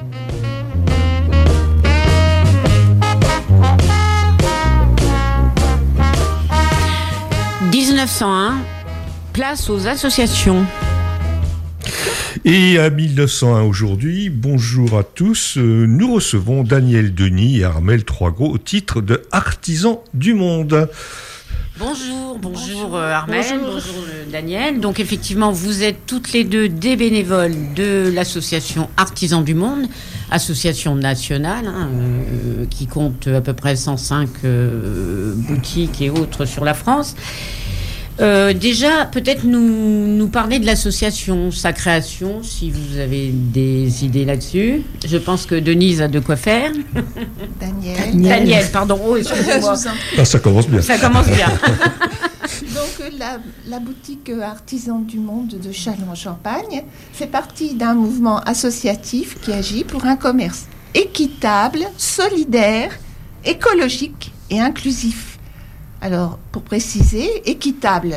« 1901, place aux associations. » Et à 1901 aujourd'hui, bonjour à tous, nous recevons Daniel Denis et Armelle Troisgros au titre de Artisans du Monde. Bonjour Armelle, bonjour Daniel. Donc effectivement, vous êtes toutes les deux des bénévoles de l'association Artisans du Monde, association nationale qui compte à peu près 105 boutiques et autres sur la France. Déjà, peut-être nous parler de l'association, sa création, si vous avez des idées là-dessus. Je pense que Denise a de quoi faire. Daniel, pardon. Oh, excusez-moi. Ça commence bien. Ça commence bien. Donc, la boutique Artisans du Monde de Châlons-en-Champagne fait partie d'un mouvement associatif qui agit pour un commerce équitable, solidaire, écologique et inclusif. Alors, pour préciser, équitable.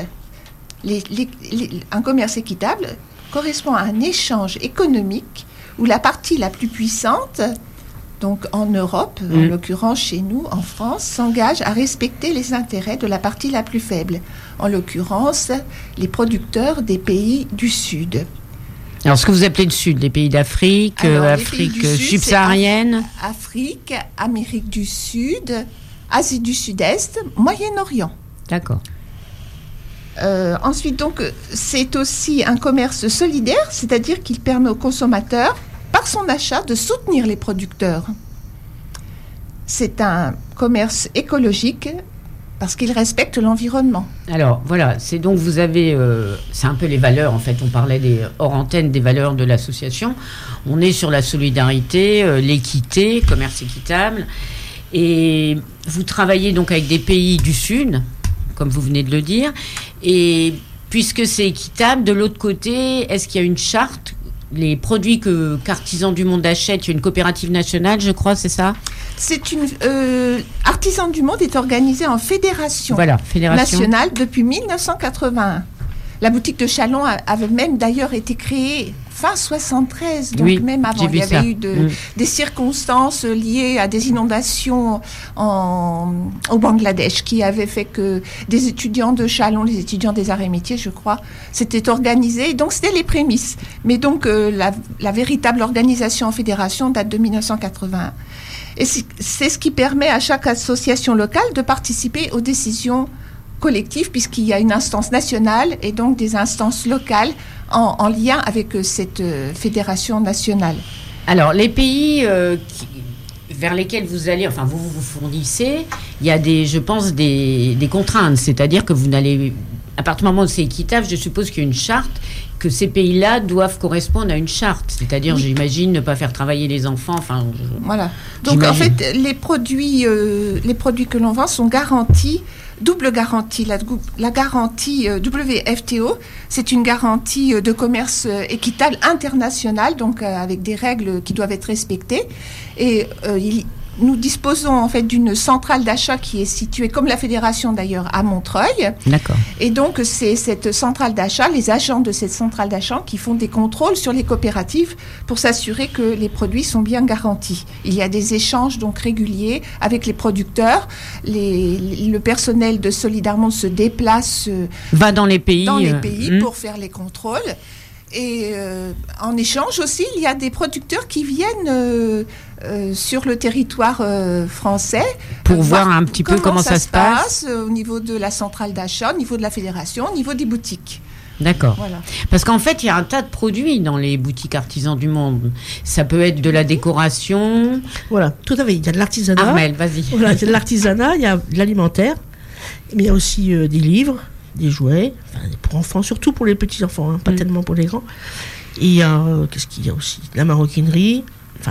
Un commerce équitable correspond à un échange économique où la partie la plus puissante, donc en Europe, en l'occurrence chez nous, en France, s'engage à respecter les intérêts de la partie la plus faible, en l'occurrence les producteurs des pays du Sud. Alors, ce que vous appelez le Sud, les pays d'Afrique, Afrique subsaharienne. Afrique, Amérique du Sud, Asie du Sud-Est, Moyen-Orient. D'accord. Ensuite, donc, c'est aussi un commerce solidaire, c'est-à-dire qu'il permet aux consommateurs, par son achat, de soutenir les producteurs. C'est un commerce écologique parce qu'il respecte l'environnement. Alors, voilà, c'est donc vous avez... c'est un peu les valeurs, en fait. On parlait hors antenne des valeurs de l'association. On est sur la solidarité, l'équité, commerce équitable. Et vous travaillez donc avec des pays du Sud, comme vous venez de le dire. Et puisque c'est équitable, de l'autre côté, est-ce qu'il y a une charte ? Les produits qu'Artisans du Monde achètent, il y a une coopérative nationale, je crois, c'est ça ? Artisans du Monde est organisé en fédération nationale depuis 1981. La boutique de Châlons avait même d'ailleurs été créée fin 73, donc même avant. Il y avait eu des circonstances liées à des inondations au Bangladesh qui avaient fait que des étudiants de Châlons, les étudiants des arts et métiers, je crois, s'étaient organisés. Donc c'était les prémices. Mais donc la véritable organisation en fédération date de 1981. Et c'est ce qui permet à chaque association locale de participer aux décisions collectif, puisqu'il y a une instance nationale et donc des instances locales en lien avec cette fédération nationale. Alors, les pays vers lesquels vous allez, enfin vous fournissez, il y a je pense, des contraintes, c'est-à-dire que vous n'allez, à partir du moment où c'est équitable, je suppose qu'il y a une charte, que ces pays-là doivent correspondre à une charte, c'est-à-dire, j'imagine, ne pas faire travailler les enfants, enfin... Voilà. Donc, en fait, les produits que l'on vend sont garantis, double garantie. La garantie WFTO, c'est une garantie de commerce équitable international, donc avec des règles qui doivent être respectées. Et nous disposons en fait d'une centrale d'achat qui est située, comme la fédération d'ailleurs, à Montreuil. D'accord. Et donc c'est cette centrale d'achat, les agents de cette centrale d'achat qui font des contrôles sur les coopératives pour s'assurer que les produits sont bien garantis. Il y a des échanges donc réguliers avec les producteurs. Le personnel de Solidarmonde se déplace va dans les pays pour faire les contrôles. Et en échange aussi, il y a des producteurs qui viennent sur le territoire français pour voir un petit peu comment ça se passe au niveau de la centrale d'achat, au niveau de la fédération, au niveau des boutiques. D'accord. Voilà. Parce qu'en fait, il y a un tas de produits dans les boutiques Artisans du Monde. Ça peut être de la décoration. Voilà, tout à fait. Il y a de l'artisanat. Armelle, vas-y. Voilà, il y a de l'artisanat, il y a de l'alimentaire, mais il y a aussi des livres, des jouets, pour enfants, surtout pour les petits enfants, pas tellement pour les grands. Et qu'est-ce qu'il y a aussi ? La maroquinerie,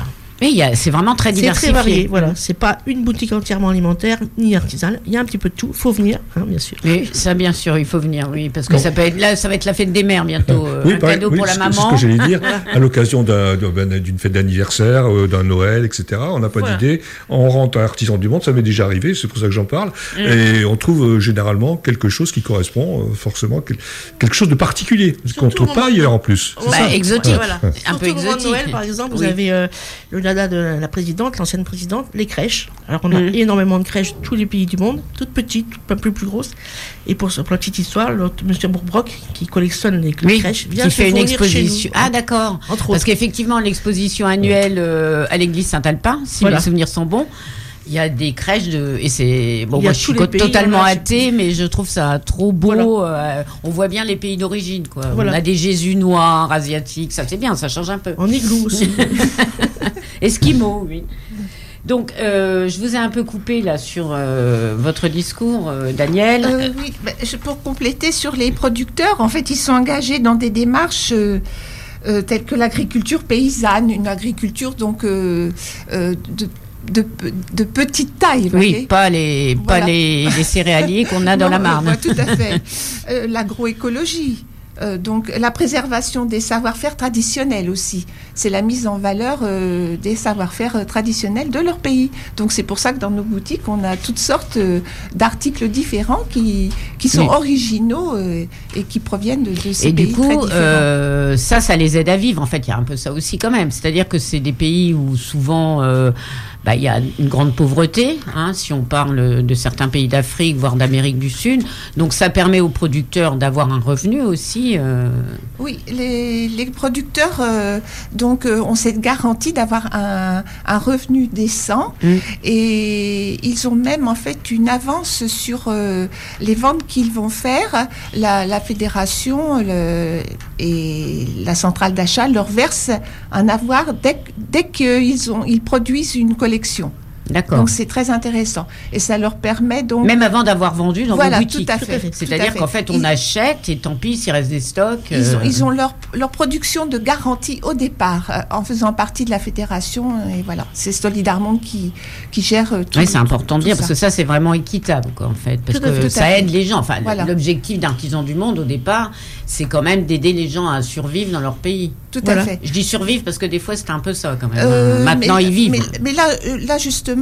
Oui, c'est vraiment très diversifié. C'est très varié, voilà. C'est pas une boutique entièrement alimentaire ni artisanale. Il y a un petit peu de tout. Il faut venir, bien sûr. Oui, ça, bien sûr, il faut venir, oui, parce que ça va être la fête des mères bientôt. Un cadeau pour la maman. C'est ce que j'allais dire. À l'occasion d'une fête d'anniversaire, d'un Noël, etc. On n'a pas d'idée. On rentre à Artisans du Monde, ça m'est déjà arrivé, c'est pour ça que j'en parle. Et on trouve généralement quelque chose qui correspond forcément quelque chose de particulier, qu'on ne trouve pas ailleurs en plus. Exotique, voilà. Un peu exotique. Au moment de Noël, par exemple, vous avez le dada de la présidente, l'ancienne présidente, les crèches. Alors on a énormément de crèches de tous les pays du monde, toutes petites, un peu plus grosses. Et pour la petite histoire, monsieur Bourbrock, qui collectionne les crèches, vient qui fait une exposition. Ah d'accord. Parce qu'effectivement, l'exposition annuelle à l'église Saint-Alpin, si mes souvenirs sont bons, il y a des crèches et c'est moi je suis totalement athée, mais je trouve ça trop beau. On voit bien les pays d'origine, quoi. On a des Jésus noirs, asiatiques, ça c'est bien, ça change un peu. En igloo aussi. Esquimaux, oui. Donc, je vous ai un peu coupé là sur votre discours, Daniel. Oui, pour compléter sur les producteurs, en fait, ils sont engagés dans des démarches telles que l'agriculture paysanne, une agriculture donc de petite taille. Oui, pas les céréaliers qu'on a dans la Marne. Tout à fait. L'agroécologie. Donc la préservation des savoir-faire traditionnels aussi. C'est la mise en valeur des savoir-faire traditionnels de leur pays. Donc c'est pour ça que dans nos boutiques, on a toutes sortes d'articles différents qui sont originaux et qui proviennent de ces pays très différents. Et du coup, ça les aide à vivre. En fait, il y a un peu ça aussi quand même. C'est-à-dire que c'est des pays où souvent... il y a une grande pauvreté, si on parle de certains pays d'Afrique, voire d'Amérique du Sud. Donc, ça permet aux producteurs d'avoir un revenu aussi. Oui, les producteurs ont cette garantie d'avoir un revenu décent. Et ils ont même, en fait, une avance sur les ventes qu'ils vont faire. La fédération et la centrale d'achat leur versent un avoir dès qu'ils produisent une collection. D'accord. Donc c'est très intéressant et ça leur permet donc même avant d'avoir vendu dans vos boutiques. Tout à fait. C'est-à-dire qu'en fait on achète et tant pis s'il reste des stocks. Ils ont leur production de garantie au départ en faisant partie de la fédération et voilà, c'est Solidarmonde qui gère tout. Oui, c'est important de dire parce que ça c'est vraiment équitable quoi, en fait, parce que ça aide les gens. Enfin, l'objectif d'Artisans du Monde au départ, c'est quand même d'aider les gens à survivre dans leur pays. Tout à fait. Je dis survivre parce que des fois c'est un peu ça quand même. Maintenant ils vivent. Mais là justement,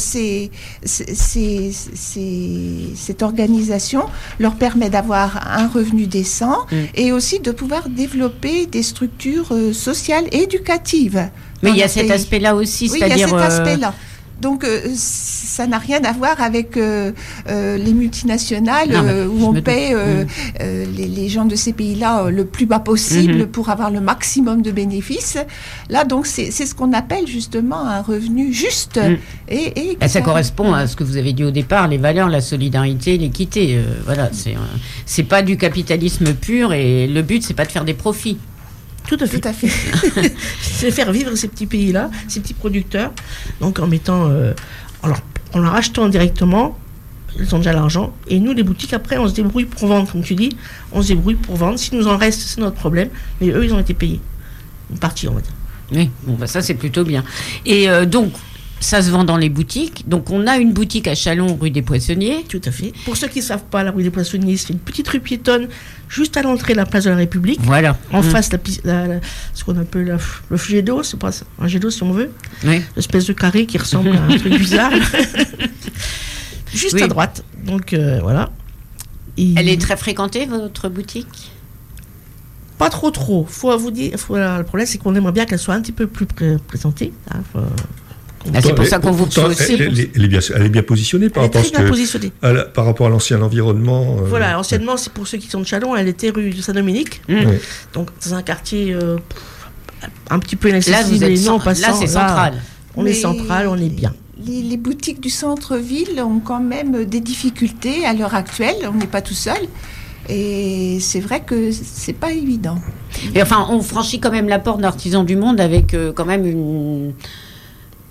cette organisation leur permet d'avoir un revenu décent et aussi de pouvoir développer des structures sociales et éducatives. Mais il y a cet aspect-là aussi, c'est-à-dire... Oui, il y a cet aspect-là. Donc, ça n'a rien à voir avec les multinationales où on paie les gens de ces pays-là le plus bas possible pour avoir le maximum de bénéfices. Là, donc, c'est ce qu'on appelle justement un revenu juste. Et ça correspond à ce que vous avez dit au départ, les valeurs, la solidarité, l'équité. Voilà, c'est pas du capitalisme pur et le but, c'est pas de faire des profits. Tout à fait. C'est faire vivre ces petits pays-là, ces petits producteurs. Donc en mettant, en leur achetant directement, ils ont déjà l'argent. Et nous, les boutiques, après, on se débrouille pour vendre, comme tu dis. On se débrouille pour vendre. S'il nous en reste, c'est notre problème. Mais eux, ils ont été payés. Une partie, on va dire. Oui, ça c'est plutôt bien. Et donc, ça se vend dans les boutiques. Donc, on a une boutique à Châlons, rue des Poissonniers. Tout à fait. Pour ceux qui ne savent pas, la rue des Poissonniers, c'est une petite rue piétonne, juste à l'entrée de la place de la République. Voilà. En face, ce qu'on appelle le jet d'eau, c'est pas un jet d'eau si on veut. Oui. L'espèce de carré qui ressemble à un truc bizarre. Juste à droite. Donc, voilà. Elle est très fréquentée, votre boutique ? Pas trop. Faut vous dire, le problème, c'est qu'on aimerait bien qu'elle soit un petit peu plus présentée. C'est pour ça qu'on vous reçoit aussi. Elle est bien positionnée par rapport à l'ancien environnement. Voilà, anciennement, c'est pour ceux qui sont de Châlons, elle était rue de Saint-Dominique. Donc, dans un quartier un petit peu inaccessible. Là, c'est central. On est central, on est bien. Les boutiques du centre-ville ont quand même des difficultés à l'heure actuelle. On n'est pas tout seul. Et c'est vrai que c'est pas évident. Et enfin, on franchit quand même la porte d'Artisans du Monde avec quand même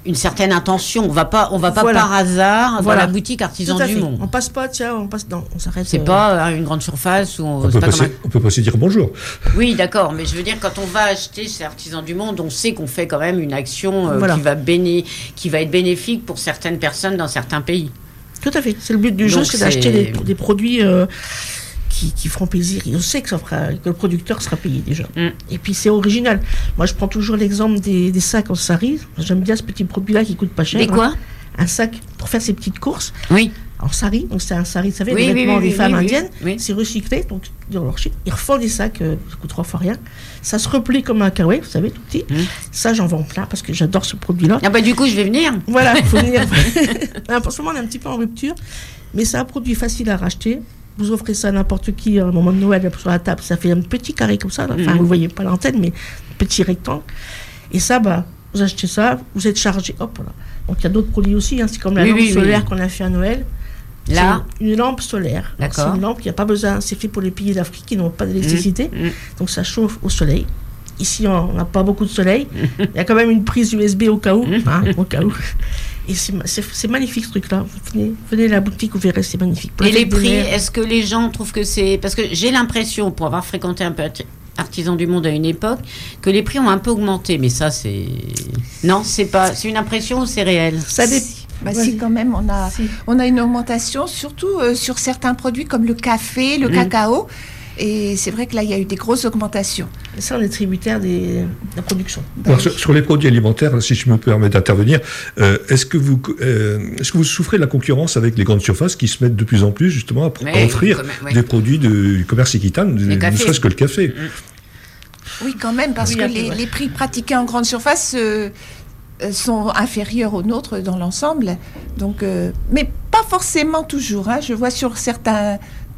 une certaine intention. On va pas par hasard dans la boutique Artisan du Monde. On passe pas, on s'arrête. C'est pas une grande surface où on peut pas se dire bonjour. Oui, d'accord, mais je veux dire, quand on va acheter chez Artisan du Monde, on sait qu'on fait quand même une action qui va être bénéfique pour certaines personnes dans certains pays. Tout à fait. C'est le but du jeu, c'est d'acheter des produits qui feront plaisir. Et on sait que le producteur sera payé déjà. Et puis c'est original. Moi, je prends toujours l'exemple des sacs en sari. J'aime bien ce petit produit-là qui coûte pas cher. Des quoi ? Un sac pour faire ses petites courses. Oui. En sari. Donc c'est un sari, vous savez, les vêtements des femmes indiennes. Oui. C'est recyclé. Donc ils refont des sacs, ça coûte 3 fois rien. Ça se replie comme un caouet, vous savez, tout petit. Ça, j'en vends plein parce que j'adore ce produit-là. Ah bah du coup, je vais venir. Voilà, il faut venir. Pour ce moment, on est un petit peu en rupture. Mais c'est un produit facile à racheter. Vous offrez ça à n'importe qui à un moment de Noël sur la table, ça fait un petit carré comme ça. Enfin, vous ne voyez pas l'antenne, mais petit rectangle. Et ça, vous achetez ça, vous êtes chargé. Hop, voilà. Donc il y a d'autres produits aussi. C'est comme la lampe solaire qu'on a fait à Noël. Là, c'est une lampe solaire. D'accord. C'est une lampe qui n'a pas besoin. C'est fait pour les pays d'Afrique qui n'ont pas d'électricité. Donc ça chauffe au soleil. Ici, on n'a pas beaucoup de soleil. Il y a quand même une prise USB au cas où. Au cas où. Et c'est magnifique ce truc-là. Venez à la boutique, vous verrez, c'est magnifique. Et les prix, est-ce que les gens trouvent que c'est... Parce que j'ai l'impression, pour avoir fréquenté un peu Artisan du Monde à une époque, que les prix ont un peu augmenté. Mais ça, c'est... Non, c'est pas... C'est une impression ou c'est réel ? Ça si, quand même, on a une augmentation, surtout sur certains produits comme le café, le cacao. Et c'est vrai que là, il y a eu des grosses augmentations. Et ça, on est tributaire de la production. Alors, sur les produits alimentaires, si je me permets d'intervenir, est-ce que vous souffrez de la concurrence avec les grandes surfaces qui se mettent de plus en plus justement à offrir des produits du commerce équitable, ne serait-ce que le café Oui, quand même, parce que les prix pratiqués en grande surface sont inférieurs aux nôtres dans l'ensemble. Donc, mais pas forcément toujours. Je vois sur certains...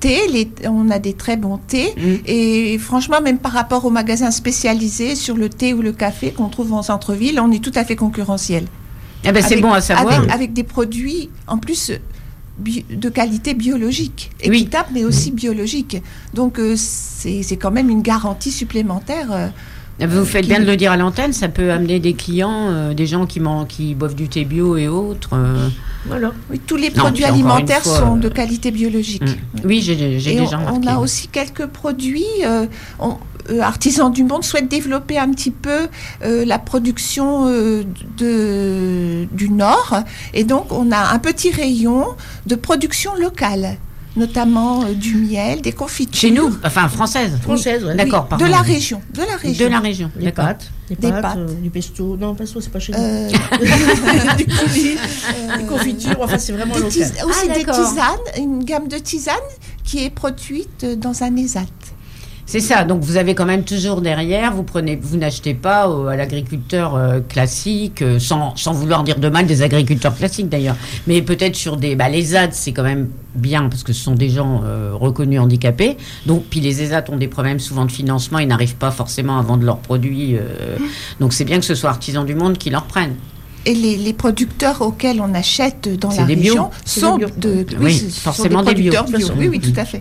on a des très bons thés et franchement, même par rapport aux magasins spécialisés sur le thé ou le café qu'on trouve en centre-ville, on est tout à fait concurrentiel. C'est bon à savoir. Avec des produits en plus de qualité biologique, équitable mais aussi biologique. Donc c'est quand même une garantie supplémentaire. Vous faites bien de le dire à l'antenne, ça peut amener des clients, des gens qui boivent du thé bio et autres. Voilà. Oui, tous les produits alimentaires sont de qualité biologique. Oui, j'ai déjà remarqué. On a aussi quelques produits. Artisan du Monde souhaite développer un petit peu la production du Nord. Et donc, on a un petit rayon de production locale. Notamment du miel, des confitures. Chez nous, enfin française. Française, oui. D'accord, pardon. De la région. De la région. Des pâtes. Des pâtes. Du pesto. Non, pesto, c'est pas chez nous. Du coulis, des confitures. Enfin, c'est vraiment local. Aussi des tisanes, une gamme de tisanes qui est produite dans un ESAT. C'est ça, donc vous avez quand même toujours derrière, vous n'achetez pas à l'agriculteur classique, sans vouloir dire de mal des agriculteurs classiques d'ailleurs, mais peut-être sur les ESAT, c'est quand même bien parce que ce sont des gens reconnus handicapés, donc puis les ESAT ont des problèmes souvent de financement, ils n'arrivent pas forcément à vendre leurs produits, donc c'est bien que ce soit Artisan du Monde qui leur prenne. Et les producteurs auxquels on achète dans la région sont forcément des producteurs bio. Oui, tout à fait.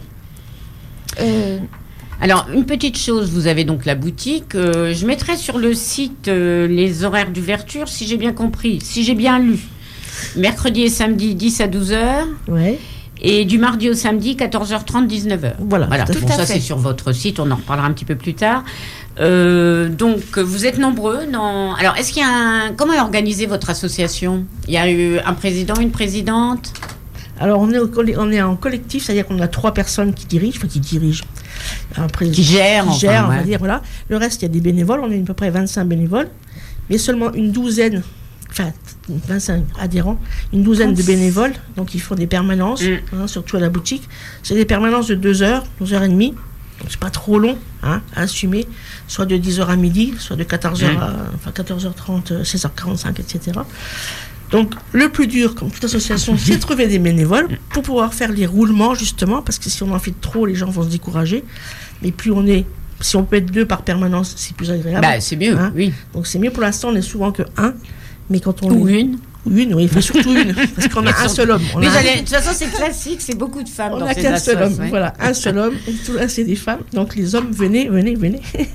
Alors, une petite chose, vous avez donc la boutique. Je mettrai sur le site les horaires d'ouverture, si j'ai bien compris, si j'ai bien lu. Mercredi et samedi, 10 à 12h. Ouais. Et du mardi au samedi, 14h30, 19h. Voilà. Bon, ça, c'est sur votre site, on en reparlera un petit peu plus tard. Donc, vous êtes nombreux. Alors, est-ce qu'il y a comment est organisée votre association ? Il y a eu un président, une présidente ? Alors, on est en collectif, c'est-à-dire qu'on a 3 personnes qui dirigent. Qui gèrent, on va dire, voilà. Le reste, il y a des bénévoles, on est à peu près 25 bénévoles, mais seulement une douzaine, 25 adhérents, une douzaine de bénévoles, donc ils font des permanences, surtout à la boutique. C'est des permanences de 2h, 2h30, donc c'est pas trop long à assumer, soit de 10h à midi, soit de 14h à 14h30, 16h45, etc. Donc, le plus dur, comme toute association, c'est de trouver des bénévoles pour pouvoir faire les roulements, justement, parce que si on en fait trop, les gens vont se décourager. Mais si on peut être 2 par permanence, c'est plus agréable. C'est mieux, oui. Donc, c'est mieux pour l'instant, on est souvent que 1. Mais quand on Ou une. Une, oui, surtout une, parce qu'on a un seul homme. De toute façon, c'est classique, c'est beaucoup de femmes. On n'a qu'un seul homme, voilà, un seul homme, et tout là, c'est des femmes. Donc, les hommes, venez.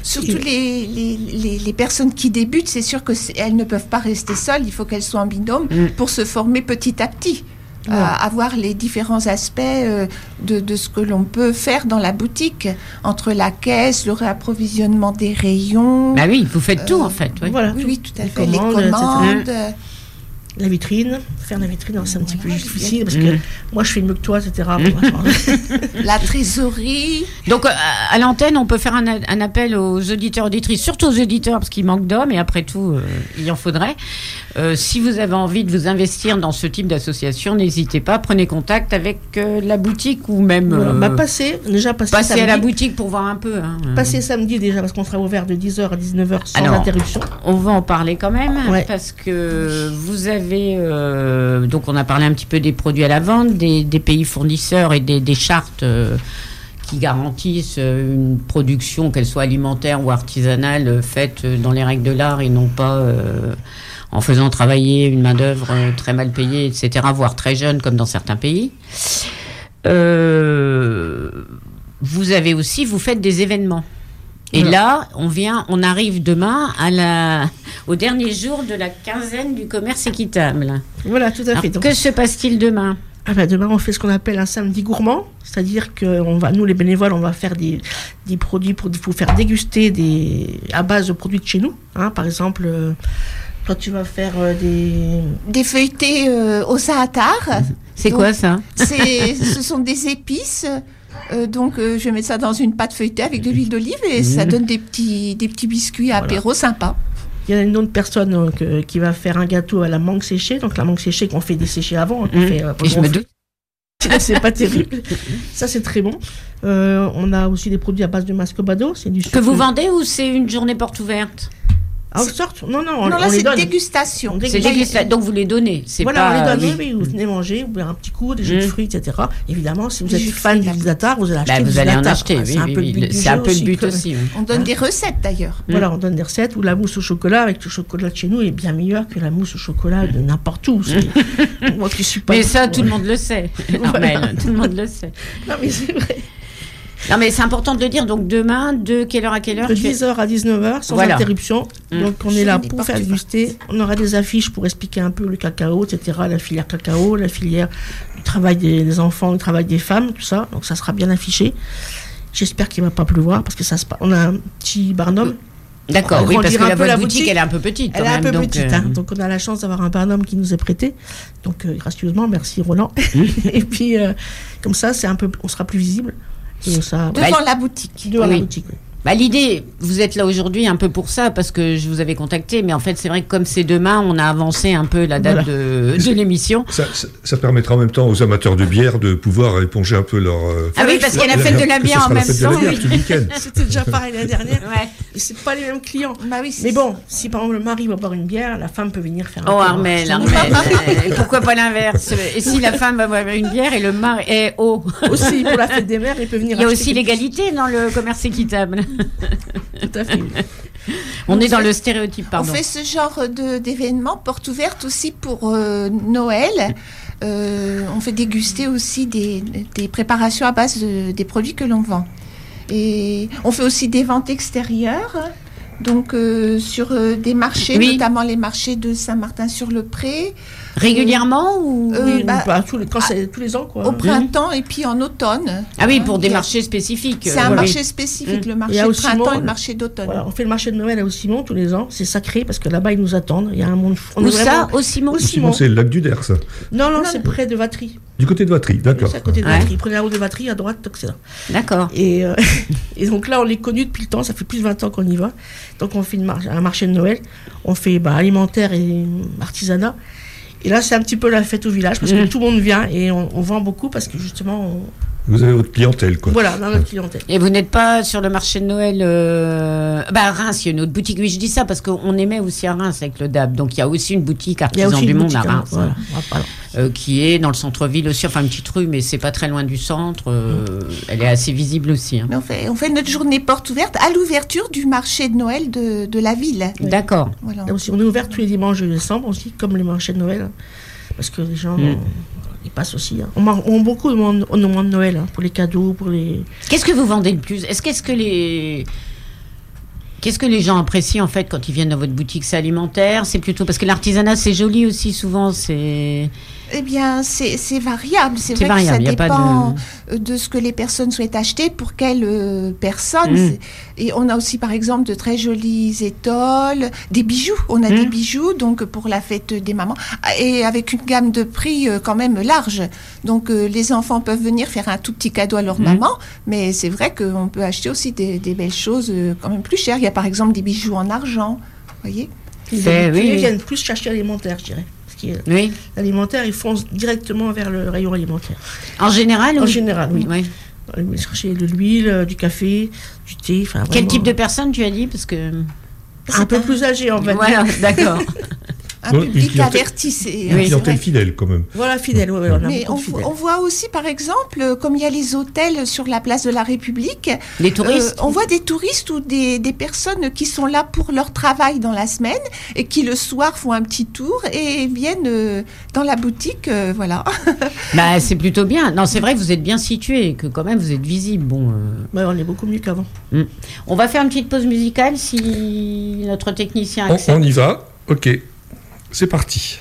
Surtout les personnes qui débutent, c'est sûr qu'elles ne peuvent pas rester seules, il faut qu'elles soient en binôme pour se former petit à petit. À voir les différents aspects de ce que l'on peut faire dans la boutique, entre la caisse, le réapprovisionnement des rayons. Bah oui, vous faites tout en fait. Oui, voilà, oui, tout à fait. Les commandes. La vitrine, faire la vitrine, c'est un petit peu difficile parce que moi je fais mieux que toi, etc. La trésorerie. Donc à l'antenne, on peut faire un appel aux auditeurs, auditrices, surtout aux auditeurs parce qu'il manque d'hommes et après tout, il en faudrait. Si vous avez envie de vous investir dans ce type d'association, n'hésitez pas, prenez contact avec la boutique ou même... Passez samedi, à la boutique pour voir un peu. Passez samedi déjà parce qu'on sera ouvert de 10h à 19h sans interruption. On va en parler quand même parce que vous avez... donc on a parlé un petit peu des produits à la vente, des pays fournisseurs et des chartes qui garantissent une production, qu'elle soit alimentaire ou artisanale, faite dans les règles de l'art et non pas en faisant travailler une main-d'œuvre très mal payée, etc., voire très jeune comme dans certains pays. Vous faites des événements. Et là, on arrive demain au dernier jour de la quinzaine du commerce équitable. Voilà, tout à fait. Donc, que se passe-t-il demain ? Demain, on fait ce qu'on appelle un samedi gourmand, c'est-à-dire que nous, les bénévoles, on va faire des produits pour faire déguster à base de produits de chez nous. Par exemple, toi, tu vas faire des feuilletés au za'atar. C'est quoi ça ? Ce sont des épices. Donc, je vais mettre ça dans une pâte feuilletée avec de l'huile d'olive et ça donne des petits biscuits à apéro sympas. Il y a une autre personne qui va faire un gâteau à la mangue séchée. Donc, la mangue séchée qu'on fait dessécher avant. Et je me doute. C'est pas terrible. Ça, c'est très bon. On a aussi des produits à base de mascobado. C'est du sucre. Que vous vendez ou c'est une journée porte ouverte ? Non, là, on les donne. Dégustation. C'est dégustation. Donc, vous les donnez. On les donne. Vous venez manger, vous boire un petit coup, des jus de fruits, etc. Évidemment, si vous êtes fan du za'atar, vous allez acheter vous allez en acheter. C'est un peu le but aussi. On donne des recettes, d'ailleurs. Voilà, on donne des recettes où la mousse au chocolat, avec le chocolat de chez nous, est bien meilleure que la mousse au chocolat de n'importe où. Moi qui suis pas... Mais ça, tout le monde le sait. Armelle, tout le monde le sait. Non, mais c'est vrai. Non, mais c'est important de le dire. Donc, demain, de quelle heure à quelle heure ? De 10h à 19h, sans interruption. Donc, on est là pour faire déguster. On aura des affiches pour expliquer un peu le cacao, etc. La filière cacao, la filière du travail des enfants, du travail des femmes, tout ça. Donc, ça sera bien affiché. J'espère qu'il ne va pas pleuvoir parce que on a un petit barnum. D'accord, oui, parce que votre boutique, elle est un peu petite. Elle est un peu petite. Donc, on a la chance d'avoir un barnum qui nous est prêté. Donc, gracieusement, merci Roland. Et puis, comme ça, on sera plus visible. Devant la boutique. La boutique, oui. L'idée, vous êtes là aujourd'hui un peu pour ça, parce que je vous avais contacté, mais en fait, c'est vrai que comme c'est demain, on a avancé un peu la date de l'émission. Ça permettra en même temps aux amateurs de bière de pouvoir éponger un peu leur... oui, parce qu'il y a la fête de la bière en même temps. C'était déjà pareil l'année dernière. Et c'est pas les mêmes clients. Mais bon, si par exemple le mari va boire une bière, la femme peut venir faire un Armelle. Pourquoi pas l'inverse ? Et si la femme va boire une bière et le mari est aussi, pour la fête des mères, il peut venir. Il y a aussi l'égalité dans le commerce équitable. Tout à fait. On est dans le stéréotype, pardon. On fait ce genre d'événements, porte ouverte aussi pour Noël. On fait déguster aussi des préparations à base des produits que l'on vend. Et on fait aussi des ventes extérieures, donc sur des marchés, notamment les marchés de Saint-Martin-sur-le-Pré. Régulièrement ou tous les ans quoi. Au printemps et puis en automne. Ah oui, pour des marchés spécifiques. C'est un marché spécifique, le marché de printemps et le marché d'automne. Voilà, on fait le marché de Noël à Hauts-Simon tous les ans, c'est sacré parce que là-bas ils nous attendent. Il y a un monde fou. Où ça, Hauts-Simon ? Hauts-Simon, c'est le lac du Der, ça. Non, c'est près de Vatry. Du côté de Vatry, d'accord. C'est à côté de Vatry. Prenez la route de Vatry à droite, donc c'est là. D'accord. Et donc là, on les connu depuis le temps, ça fait plus de 20 ans qu'on y va. Donc on fait un marché de Noël, on fait alimentaire et artisanat. Et là, c'est un petit peu la fête au village parce que tout le monde vient et on vend beaucoup parce que justement... Vous avez votre clientèle, quoi. Voilà, on a notre clientèle. Et vous n'êtes pas sur le marché de Noël à Reims, il y a une autre boutique. Oui, je dis ça parce qu'on émet aussi à Reims avec le DAB. Donc, il y a aussi une boutique Artisan du Monde à Reims. Qui est dans le centre-ville aussi, enfin une petite rue, mais c'est pas très loin du centre. Elle est assez visible aussi. Mais on fait notre journée porte ouverte à l'ouverture du marché de Noël de la ville. Oui. D'accord. Voilà. On est ouvert tous les dimanches de décembre aussi, comme les marchés de Noël. Parce que les gens... ils passent aussi. On vend beaucoup au moment de Noël, pour les cadeaux, pour les... Qu'est-ce que vous vendez le plus ? Est-ce que Qu'est-ce que les gens apprécient en fait quand ils viennent dans votre boutique? C'est alimentaire? C'est plutôt parce que l'artisanat c'est joli aussi souvent, c'est... Eh bien, c'est variable. C'est vrai variable. Que ça dépend de ce que les personnes souhaitent acheter, pour quelle personne. Et on a aussi, par exemple, de très jolis étoiles, des bijoux. On a des bijoux, donc pour la fête des mamans, et avec une gamme de prix quand même large. Donc, les enfants peuvent venir faire un tout petit cadeau à leur maman, mais c'est vrai qu'on peut acheter aussi des belles choses quand même plus chères. Il y a par exemple des bijoux en argent, vous voyez. Ils viennent plus chercher alimentaire, je dirais. L'alimentaire, ils foncent directement vers le rayon alimentaire. En général? En général, oui. Ils chercher de l'huile, du café, du thé. Quel type de personne tu as dit? Parce que... Un peu plus âgé, en fait. Voilà, d'accord. Un public averti, une clientèle fidèle quand même. Voilà, fidèle. Mais on voit aussi, par exemple, comme il y a les hôtels sur la place de la République, les touristes. On voit des touristes ou des personnes qui sont là pour leur travail dans la semaine et qui le soir font un petit tour et viennent dans la boutique, voilà. Bah, c'est plutôt bien. Non, c'est vrai que vous êtes bien situé, que quand même vous êtes visible. Bon. On est beaucoup mieux qu'avant. On va faire une petite pause musicale si notre technicien accepte. On y va. Ok. C'est parti.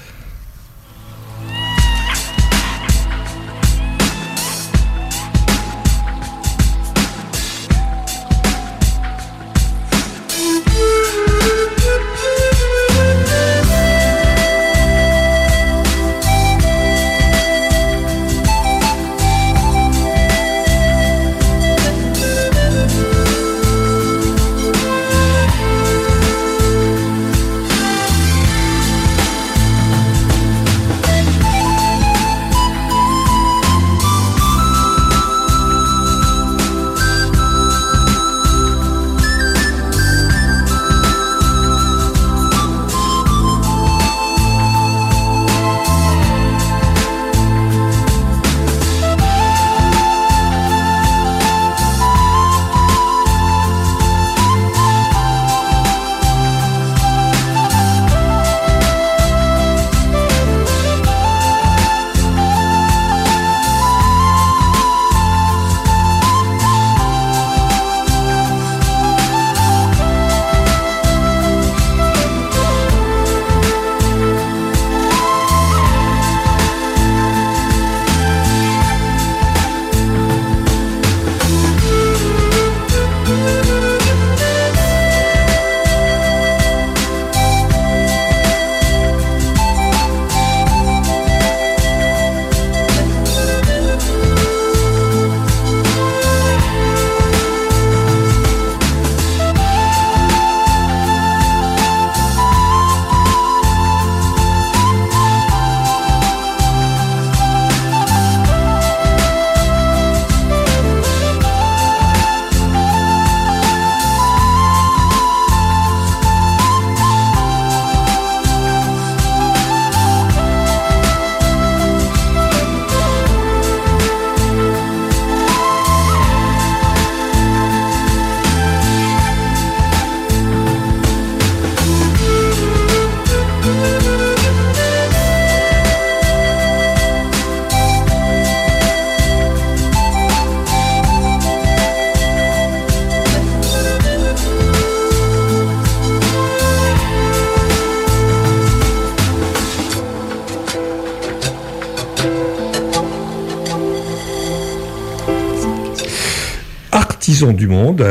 Artisans du Monde,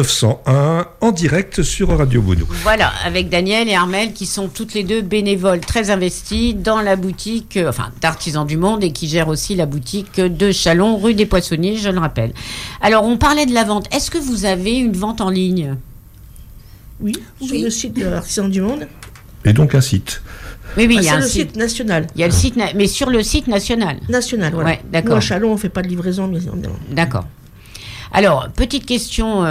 1901, en direct sur Radio Bono. Voilà, avec Daniel et Armelle qui sont toutes les deux bénévoles très investis dans la boutique, d'Artisans du Monde, et qui gèrent aussi la boutique de Châlons, rue des Poissonniers, je le rappelle. Alors, on parlait de la vente. Est-ce que vous avez une vente en ligne? Oui, sur le site de Artisans du Monde. Et donc un site. Oui, il y a le site national. Il y a le site, mais sur le site national. National, voilà. Ouais, d'accord. Nous, à Châlons, on ne fait pas de livraison, bien évidemment. D'accord. Alors, petite question,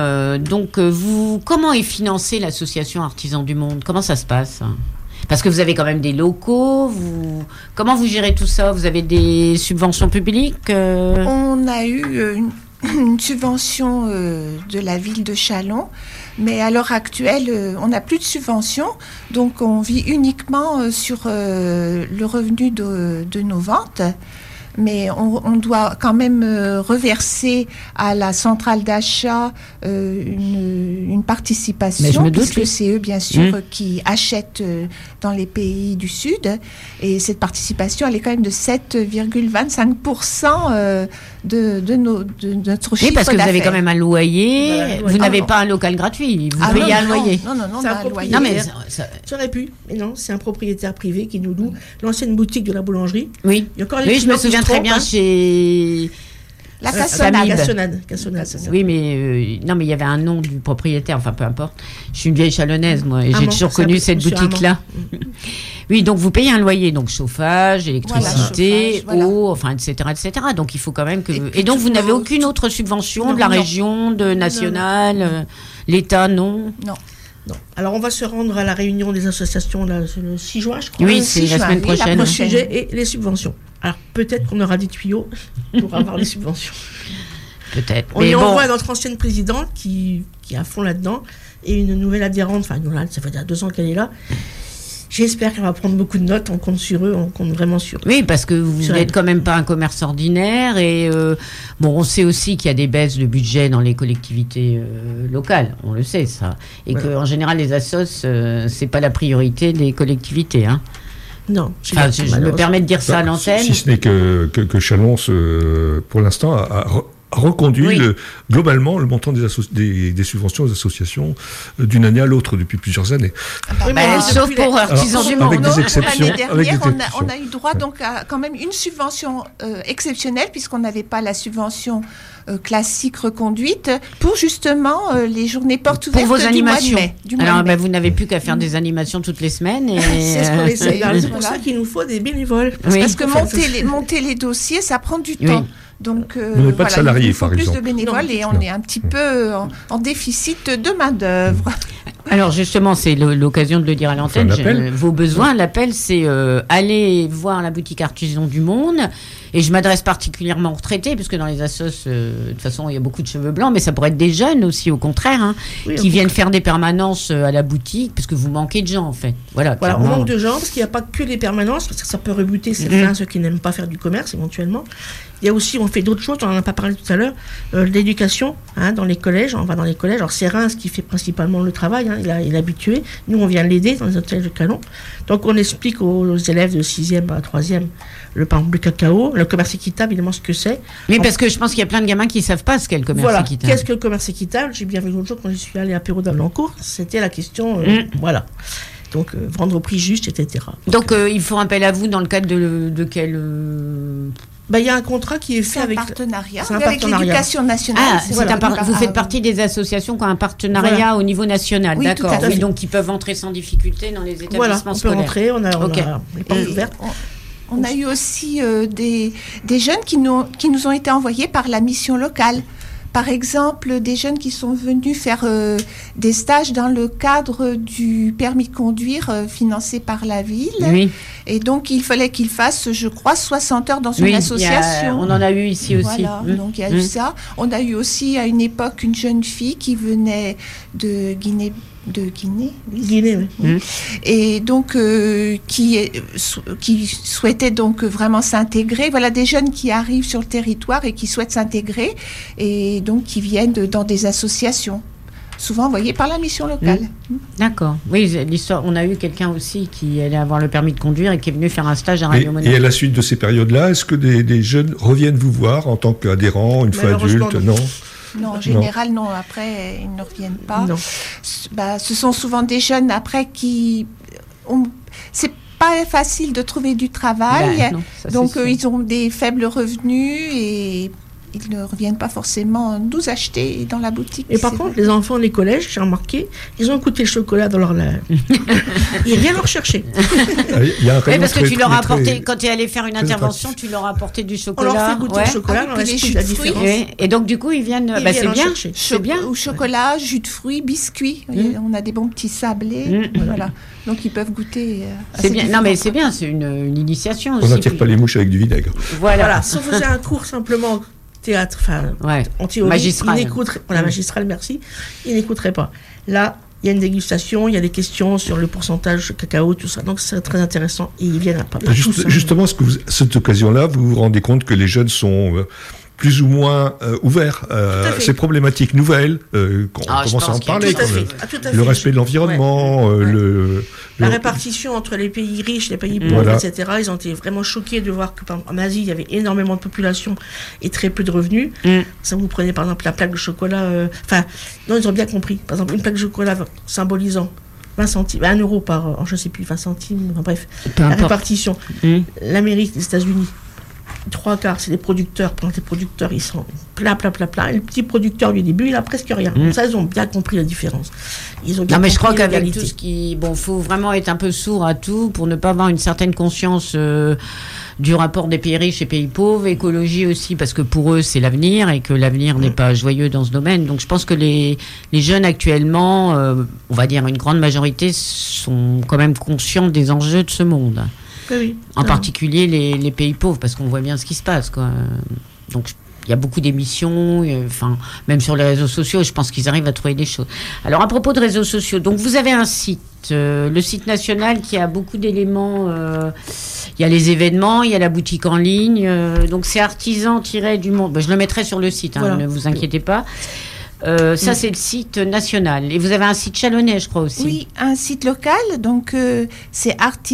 comment est financée l'association Artisans du Monde? Comment ça se passe? Parce que vous avez quand même des locaux, comment vous gérez tout ça? Vous avez des subventions publiques? On a eu une subvention de la ville de Châlons, mais à l'heure actuelle, on n'a plus de subvention, donc on vit uniquement sur le revenu de nos ventes. mais on doit quand même reverser à la centrale d'achat une participation, puisque c'est eux, bien sûr, qui achètent dans les pays du Sud. Et cette participation, elle est quand même de 7,25% de notre chiffre d'affaires. Oui, parce que vous avez quand même un loyer, vous n'avez pas un local gratuit, vous payez un loyer. Non, c'est un propriétaire. Non, mais ça aurait pu, mais non, c'est un propriétaire privé qui nous loue l'ancienne boutique de la boulangerie. Oui, je me souviens très bien chez... La Cassonade. Oui, mais non, mais il y avait un nom du propriétaire, enfin peu importe. Je suis une vieille chalonnaise, moi, et j'ai toujours connu cette boutique-là. Oui, donc vous payez un loyer, donc chauffage, électricité, eau, enfin, etc., etc. Donc il faut quand même que... Et donc vous n'avez aucune autre subvention de la région, de nationale, l'État, non. Alors, on va se rendre à la réunion des associations le 6 juin, je crois. Oui, c'est la semaine prochaine. Le sujet et les subventions. Alors, peut-être qu'on aura des tuyaux pour avoir les subventions. Peut-être. On y envoie notre ancienne présidente qui est à fond là-dedans et une nouvelle adhérente, enfin, ça fait déjà 2 ans qu'elle est là. J'espère qu'elle va prendre beaucoup de notes, on compte sur eux, on compte vraiment sur eux. Oui, parce que vous n'êtes quand même pas un commerce ordinaire et on sait aussi qu'il y a des baisses de budget dans les collectivités locales, on le sait ça. Et qu'en général, les assos, c'est pas la priorité des collectivités, hein. Non. Je me permets de dire ça à l'antenne. Si ce n'est que Châlons, pour l'instant, a reconduit globalement le montant des subventions aux associations d'une année à l'autre depuis plusieurs années. Sauf pour Artisans du Monde. Avec des exceptions. L'année dernière, on a eu droit donc à quand même une subvention exceptionnelle, puisqu'on n'avait pas la subvention classique reconduite, pour justement les journées portes ouvertes pour vos animations. Du mois de mai. Alors, vous n'avez plus qu'à faire des animations toutes les semaines. Et c'est ce qu'on essaie. C'est pour ça qu'il nous faut des bénévoles. Parce que monter les dossiers, ça prend du temps. Donc, vous n'avez pas de salariés, par exemple. Plus de bénévoles et on est un petit peu en déficit de main-d'œuvre. Alors justement, c'est l'occasion de le dire à l'antenne. Vos besoins, l'appel, c'est aller voir la boutique Artisans du Monde. Et je m'adresse particulièrement aux retraités, puisque dans les assos, de toute façon, il y a beaucoup de cheveux blancs, mais ça pourrait être des jeunes aussi, au contraire, qui viennent faire des permanences à la boutique, parce que vous manquez de gens, en fait. Voilà, on manque de gens, parce qu'il n'y a pas que les permanences, parce que ça peut rebuter certains, ceux qui n'aiment pas faire du commerce, éventuellement. Il y a aussi, on fait d'autres choses, on n'en a pas parlé tout à l'heure, l'éducation, dans les collèges, on va dans les collèges. Alors c'est Reims qui fait principalement le travail, il est habitué. Nous, on vient l'aider dans les hôtels de Châlons. Donc on explique aux élèves de 6e à 3e, par exemple, le cacao, le commerce équitable, évidemment, ce que c'est. Mais parce que je pense qu'il y a plein de gamins qui ne savent pas ce qu'est le commerce équitable. Qu'est-ce que le commerce équitable? J'ai bien vu l'autre jour quand je suis allée à Perrault d'Ablancourt, c'était la question, voilà. Donc, vendre au prix juste, etc. Donc, ils font appel à vous dans le cadre de quel... Il y a un contrat qui est fait avec... partenariat. Avec l'éducation nationale. Vous faites partie des associations qui ont un partenariat au niveau national, d'accord. Oui, donc, ils peuvent entrer sans difficulté dans les établissements scolaires. On peut entrer, on a les portes ouvertes. On a eu aussi des jeunes qui nous ont été envoyés par la mission locale. Par exemple, des jeunes qui sont venus faire des stages dans le cadre du permis de conduire financé par la ville. Oui. Et donc, il fallait qu'ils fassent, je crois, 60 heures dans une association. On en a eu ici aussi. Voilà, donc il y a eu ça. On a eu aussi, à une époque, une jeune fille qui venait de Guinée. Oui. Et donc qui souhaitait donc vraiment s'intégrer. Voilà des jeunes qui arrivent sur le territoire et qui souhaitent s'intégrer et donc qui viennent dans des associations. Souvent envoyés par la mission locale. D'accord. Oui, l'histoire. On a eu quelqu'un aussi qui allait avoir le permis de conduire et qui est venu faire un stage à Radio Monaco. Et à la suite de ces périodes-là, est-ce que des jeunes reviennent vous voir en tant qu'adhérents une fois adultes? Non, en général, non. Après, ils ne reviennent pas. Non. Ce sont souvent des jeunes, après, qui... C'est pas facile de trouver du travail. Donc, ils ont des faibles revenus et ils ne reviennent pas forcément nous acheter dans la boutique. Et par contre, les enfants des collèges, j'ai remarqué, ils ont écouté le chocolat dans leur lèvres. Ils viennent le rechercher. Parce que tu leur as apporté, quand tu es allé faire une intervention, tu leur as apporté du chocolat. On leur fait goûter le chocolat, on leur explique la différence. Et donc, du coup, ils viennent. C'est bien. C'est bien. Ou chocolat, jus de fruits, biscuits. On a des bons petits sablés. Voilà. Donc, ils peuvent goûter. C'est bien. Non, mais c'est bien, c'est une initiation aussi. On n'attire pas les mouches avec du vinaigre. Voilà. Si on faisait un cours simplement théâtre, en théorie, magistral. Magistrale, merci, il n'écouterait pas. Là, Il y a une dégustation, il y a des questions sur le pourcentage cacao, tout ça. Donc, c'est très intéressant. Et ils viennent après. Justement, cette occasion-là, vous vous rendez compte que les jeunes sont plus ou moins ouverts à ces problématiques nouvelles, on commence à en parler. Le respect de l'environnement, la répartition entre les pays riches, les pays pauvres, etc. Ils ont été vraiment choqués de voir qu'en Asie, il y avait énormément de population et très peu de revenus. Ça, vous prenez par exemple la plaque de chocolat. Non, ils ont bien compris. Par exemple, une plaque de chocolat symbolisant 20 centimes, 1 euro par, je ne sais plus, 20 centimes, enfin, bref. La répartition. L'Amérique, les États-Unis. 3/4, c'est les producteurs. Pendant les producteurs, ils sont plein. Et le petit producteur du début, il a presque rien. Donc ça, ils ont bien compris la différence. Ils ont bien mais je crois qu'avec tout ce qui... Bon, faut vraiment être un peu sourd à tout pour ne pas avoir une certaine conscience du rapport des pays riches et pays pauvres, écologie aussi, parce que pour eux, c'est l'avenir et que l'avenir n'est pas joyeux dans ce domaine. Donc je pense que les jeunes actuellement, on va dire une grande majorité, sont quand même conscients des enjeux de ce monde. Oui. En particulier les pays pauvres, parce qu'on voit bien ce qui se passe, quoi. Donc il y a beaucoup d'émissions, même sur les réseaux sociaux, je pense qu'ils arrivent à trouver des choses. Alors à propos de réseaux sociaux, donc vous avez un site, le site national qui a beaucoup d'éléments. Il y a les événements, il y a la boutique en ligne, donc c'est artisan-du-monde. Je le mettrai sur le site, ne vous inquiétez pas. Ça, c'est le site national. Et vous avez un site chalonnais, je crois aussi. Oui, un site local. Donc, c'est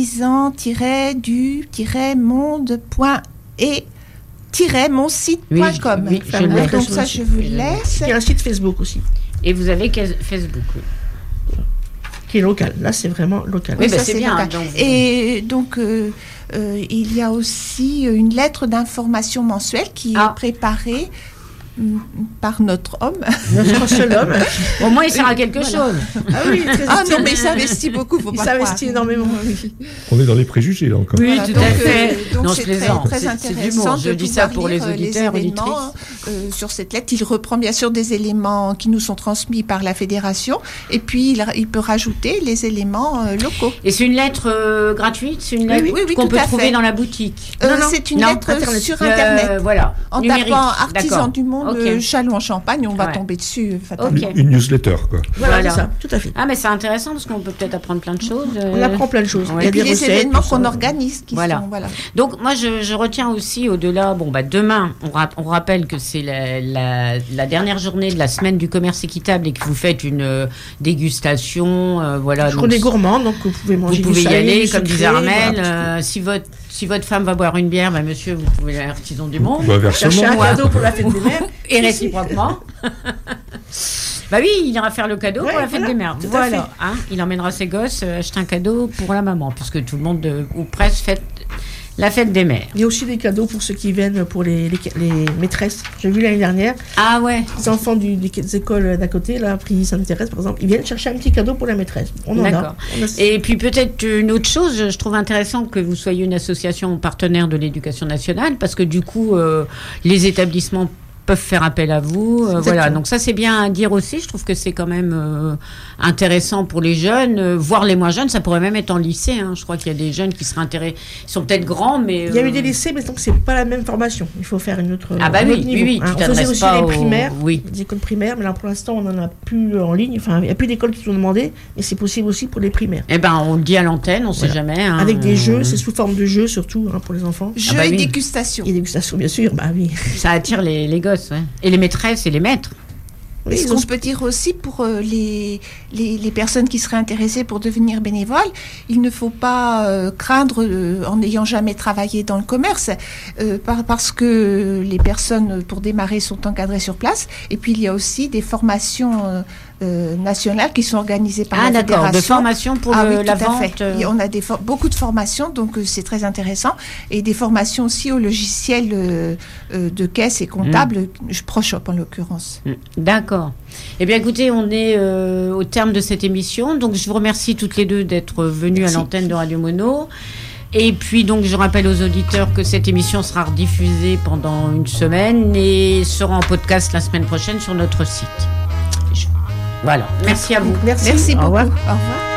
artisan-du-monde.et-monsite.com. Oui, donc, ça, je vous laisse. Il y a un site Facebook aussi. Et vous avez Facebook, oui. Qui est local. Là, c'est vraiment local. Oui, c'est bien. Donc, et donc, il y a aussi une lettre d'information mensuelle qui est préparée par notre homme. Notre seul homme. Au moins, il sert à quelque chose. Ah oui, non, mais il s'investit beaucoup. Il s'investit énormément. On est dans les préjugés, là, encore. Oui, tout à fait. Donc, c'est très intéressant je dis ça pour les auditeurs, auditrices. Sur cette lettre, il reprend bien sûr des éléments qui nous sont transmis par la fédération, et puis il peut rajouter les éléments locaux. Et c'est une lettre gratuite? C'est une lettre qu'on peut trouver dans la boutique? Non, c'est une lettre sur Internet. Voilà. En tapant Artisans du Monde Châlons-en-Champagne, on va tomber dessus. Une newsletter, quoi. Voilà, c'est ça, tout à fait. Ah, mais c'est intéressant parce qu'on peut peut-être apprendre plein de choses. On apprend plein de choses. Il y a des recettes, événements qu'on organise. Voilà. Donc, moi, je retiens aussi, au-delà, demain, on rappelle que c'est la dernière journée de la semaine du commerce équitable et que vous faites une dégustation. Journée gourmande, donc vous pouvez manger. Vous pouvez y aller, comme disait Armelle. Si votre femme va boire une bière, monsieur, vous pouvez aller à Artisans du Monde. Chercher un cadeau pour la fête des mères. Et réciproquement. Oui, il ira faire le cadeau pour la fête des mères. Voilà. Il emmènera ses gosses acheter un cadeau pour la maman, puisque tout le monde, ou presque, fête la fête des mères. Il y a aussi des cadeaux pour ceux qui viennent pour les maîtresses. J'ai vu l'année dernière. Ah ouais. Les enfants des écoles d'à côté, là, Prix Sainte-Thérèse, par exemple, ils viennent chercher un petit cadeau pour la maîtresse. D'accord. Et puis peut-être une autre chose, je trouve intéressant que vous soyez une association partenaire de l'éducation nationale, parce que du coup, les établissements peuvent faire appel à vous. Voilà. Donc ça, c'est bien à dire aussi. Je trouve que c'est quand même intéressant pour les jeunes, voire les moins jeunes. Ça pourrait même être en lycée. Je crois qu'il y a des jeunes qui seraient intéressés. Ils sont peut-être grands, mais... Il y a eu des lycées, mais donc c'est pas la même formation. Il faut faire une autre niveau. Oui. On faisait aussi les primaires, les écoles primaires, mais là, pour l'instant, on n'en a plus en ligne. Enfin, il n'y a plus d'écoles qui nous ont demandé, mais c'est possible aussi pour les primaires. On le dit à l'antenne, on ne sait jamais. Avec des jeux, c'est sous forme de jeux surtout pour les enfants. Jeux et dégustation. Et dégustation, bien sûr. Oui. Ça attire les gosses, et les maîtresses et les maîtres. Oui, ce qu'on peut dire aussi pour les personnes qui seraient intéressées pour devenir bénévoles, il ne faut pas craindre en n'ayant jamais travaillé dans le commerce, parce que les personnes pour démarrer sont encadrées sur place. Et puis il y a aussi des formations nationales qui sont organisées par la fédération. Ah d'accord, de formation pour la vente. On a beaucoup de formations, donc c'est très intéressant. Et des formations aussi au logiciel de caisse et comptable, ProShop en l'occurrence. D'accord. Eh bien écoutez, on est au terme de cette émission. Donc je vous remercie toutes les deux d'être venues à l'antenne de Radio Mono. Et puis donc je rappelle aux auditeurs que cette émission sera rediffusée pendant une semaine et sera en podcast la semaine prochaine sur notre site. Voilà. Merci à vous. Merci beaucoup. Au revoir.